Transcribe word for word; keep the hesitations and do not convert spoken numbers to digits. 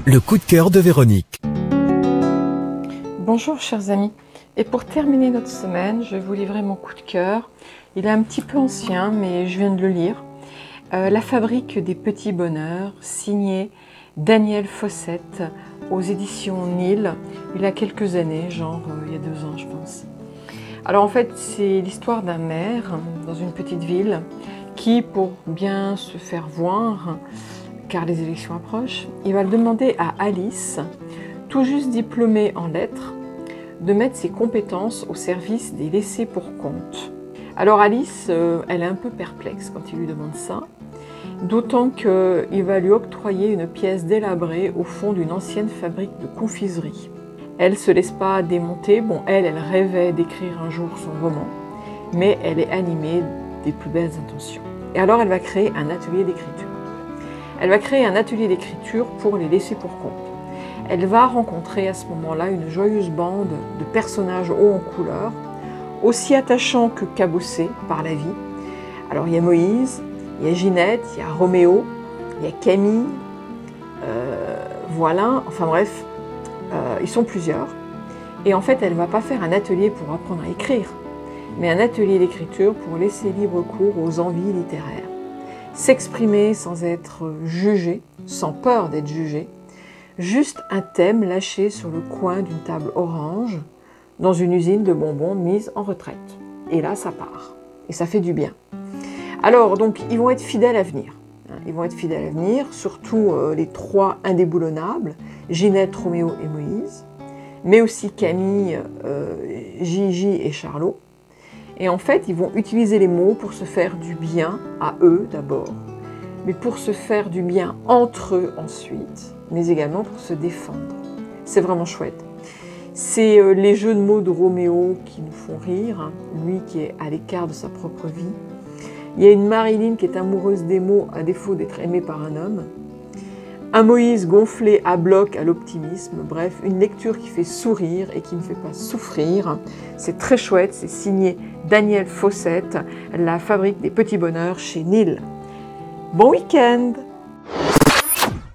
Le coup de cœur de Véronique. Bonjour chers amis, et pour terminer notre semaine, je vais vous livrer mon coup de cœur. Il est un petit peu ancien, mais je viens de le lire. Euh, La fabrique des petits bonheurs, signé Daniel Fossette aux éditions Nil, il y a quelques années, genre euh, il y a deux ans je pense. Alors en fait, c'est l'histoire d'un maire dans une petite ville qui, pour bien se faire voir, car les élections approchent, il va demander à Alice, tout juste diplômée en lettres, de mettre ses compétences au service des laissés pour compte. Alors Alice, euh, elle est un peu perplexe quand il lui demande ça, d'autant qu'il va lui octroyer une pièce délabrée au fond d'une ancienne fabrique de confiserie. Elle ne se laisse pas démonter, bon elle, elle rêvait d'écrire un jour son roman, mais elle est animée des plus belles intentions. Et alors elle va créer un atelier d'écriture. Elle va créer un atelier d'écriture pour les laissés pour compte. Elle va rencontrer à ce moment-là une joyeuse bande de personnages hauts en couleur, aussi attachants que cabossés par la vie. Alors il y a Moïse, il y a Ginette, il y a Roméo, il y a Camille, euh, voilà, enfin bref, euh, ils sont plusieurs. Et en fait, elle ne va pas faire un atelier pour apprendre à écrire, mais un atelier d'écriture pour laisser libre cours aux envies littéraires. S'exprimer sans être jugé, sans peur d'être jugé, juste un thème lâché sur le coin d'une table orange dans une usine de bonbons mise en retraite. Et là, ça part. Et ça fait du bien. Alors, donc, ils vont être fidèles à venir. Ils vont être fidèles à venir, surtout euh, les trois indéboulonnables, Ginette, Roméo et Moïse, mais aussi Camille, euh, Gigi et Charlot. Et en fait, ils vont utiliser les mots pour se faire du bien à eux d'abord, mais pour se faire du bien entre eux ensuite, mais également pour se défendre. C'est vraiment chouette. C'est euh, les jeux de mots de Roméo qui nous font rire, hein, lui qui est à l'écart de sa propre vie. Il y a une Marilyn qui est amoureuse des mots à défaut d'être aimée par un homme. Un Moïse gonflé à bloc à l'optimisme. Bref, une lecture qui fait sourire et qui ne fait pas souffrir. C'est très chouette, c'est signé Daniel Fossette, La fabrique des petits bonheurs chez Nil. Bon week-end!